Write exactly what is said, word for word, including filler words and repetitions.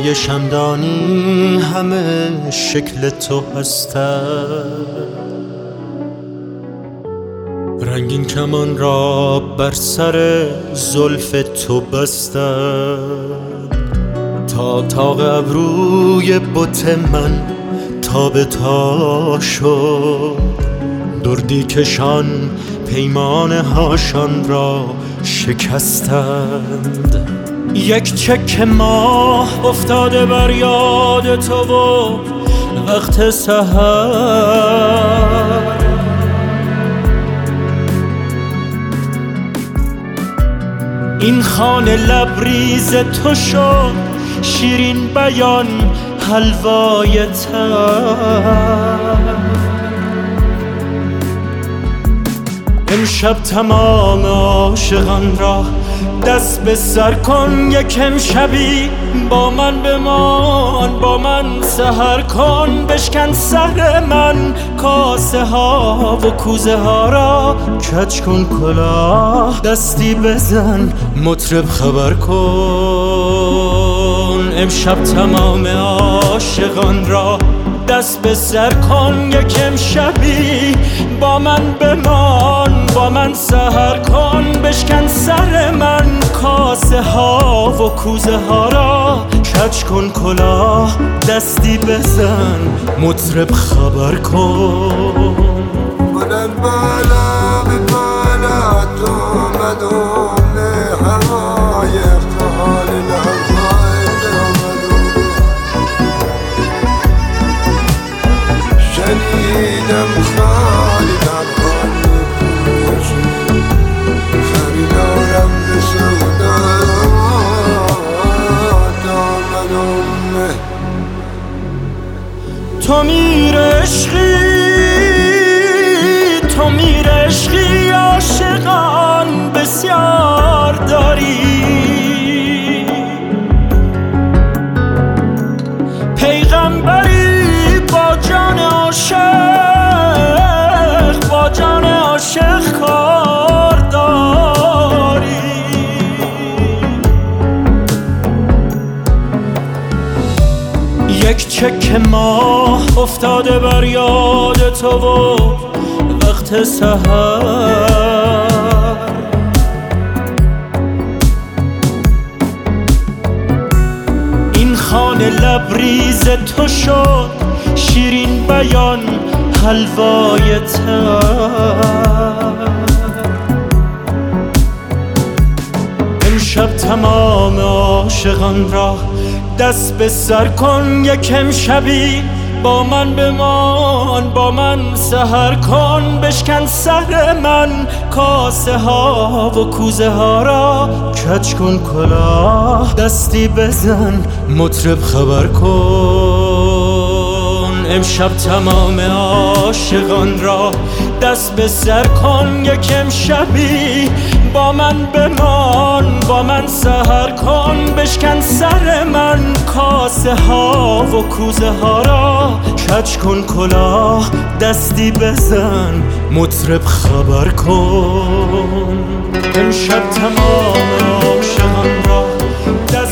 روی شمدانی همه شکل تو هستند، رنگین کمان را بر سر زلف تو بستند، تا تاق ابروی بت من تا به تا شد، دردی کشان پیمانه هاشان را شکستند. یک چک ماه افتاده بر یاد تو و وقت سحر، این خانه لبریز تو شد شیرین بیان حلوای تر. امشب تمام عاشقان را دست به سر کن، یک امشبی با من بمان، با من سحر کن. بشکن سر من کاسه ها و کوزه ها را، کج کن کلاه دستی بزن مطرب خبر کن. امشب تمام عاشقان را دست به سر کن، یک امشبی با من بمان، با من سحر کن. بشکن سر من کاسه ها و کوزه ها را، کج کن کلاه دستی بزن مطرب خبر کن. بلند بالا به بالا تو مدوم هوای افتحال لحظای درمدوم، شنیدم خالی در خالی پروشی، خریدارم به سودا دامدوم. تو میر عشقی، تو میر عشقی، عاشقان بسیار داری، پیغمبری با جان عاشق، با جان عاشق کار داری. یک چک ماه افتاده بر یاد تو و وقت سحر، این خانه لبریز تو شد شیرین بیان حلوای تر. امشب تمام عاشقان را دست به سر کن، یک امشبی با من بمان، با من سحر کن. بشکن سر من کاسه ها و کوزه ها را، کج کن کلاه دستی بزن مطرب خبر کن. امشب تمام عاشقان را دست به سر کن، یک امشبی با من بمان، با من سحر کن. بشکن سر من کاسه ها و کوزه ها را، کج کن کلاه دستی بزن مطرب خبر کن. امشب تمام عاشقان را دست